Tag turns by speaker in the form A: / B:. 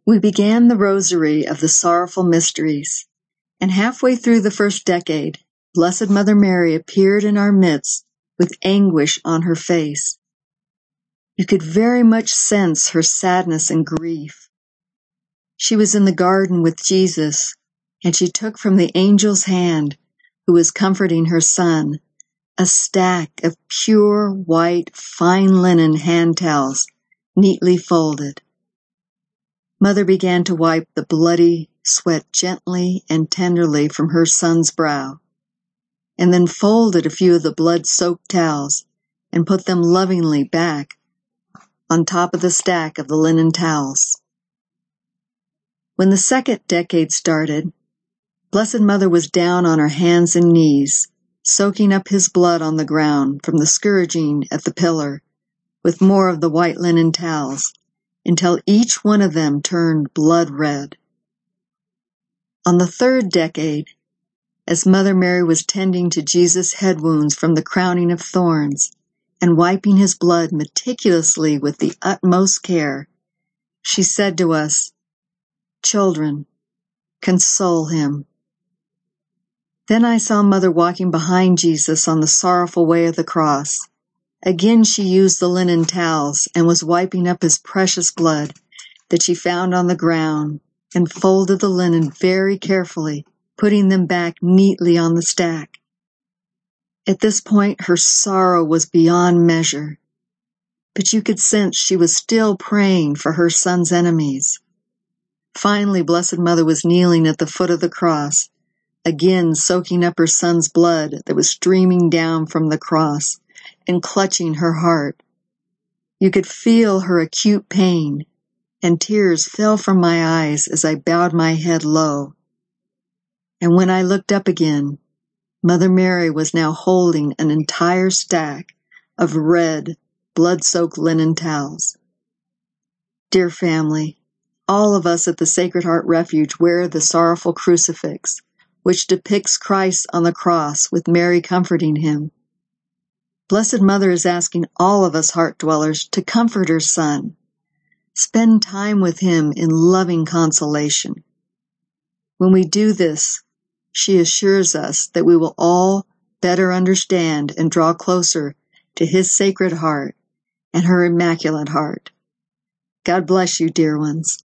A: We began the rosary of the sorrowful mysteries, and halfway through the first decade, Blessed Mother Mary appeared in our midst with anguish on her face. You could very much sense her sadness and grief. She was in the garden with Jesus, and she took from the angel's hand, who was comforting her son, a stack of pure white fine linen hand towels, neatly folded. Mother began to wipe the bloody sweat gently and tenderly from her son's brow, and then folded a few of the blood-soaked towels and put them lovingly back on top of the stack of the linen towels. When the second decade started, Blessed Mother was down on her hands and knees, soaking up his blood on the ground from the scourging at the pillar, with more of the white linen towels, until each one of them turned blood red. On the third decade, as Mother Mary was tending to Jesus' head wounds from the crowning of thorns and wiping his blood meticulously with the utmost care, she said to us, "Children, console him." Then I saw Mother walking behind Jesus on the sorrowful way of the cross. Again she used the linen towels and was wiping up his precious blood that she found on the ground, and folded the linen very carefully, putting them back neatly on the stack. At this point her sorrow was beyond measure, but you could sense she was still praying for her son's enemies. Finally, Blessed Mother was kneeling at the foot of the cross, again soaking up her son's blood that was streaming down from the cross, and clutching her heart. You could feel her acute pain, and tears fell from my eyes as I bowed my head low. And when I looked up again, Mother Mary was now holding an entire stack of red, blood-soaked linen towels. Dear family, all of us at the Sacred Heart Refuge wear the sorrowful crucifix, which depicts Christ on the cross with Mary comforting him. Blessed Mother is asking all of us heart dwellers to comfort her son. Spend time with him in loving consolation. When we do this, she assures us that we will all better understand and draw closer to his Sacred Heart and her Immaculate Heart. God bless you, dear ones.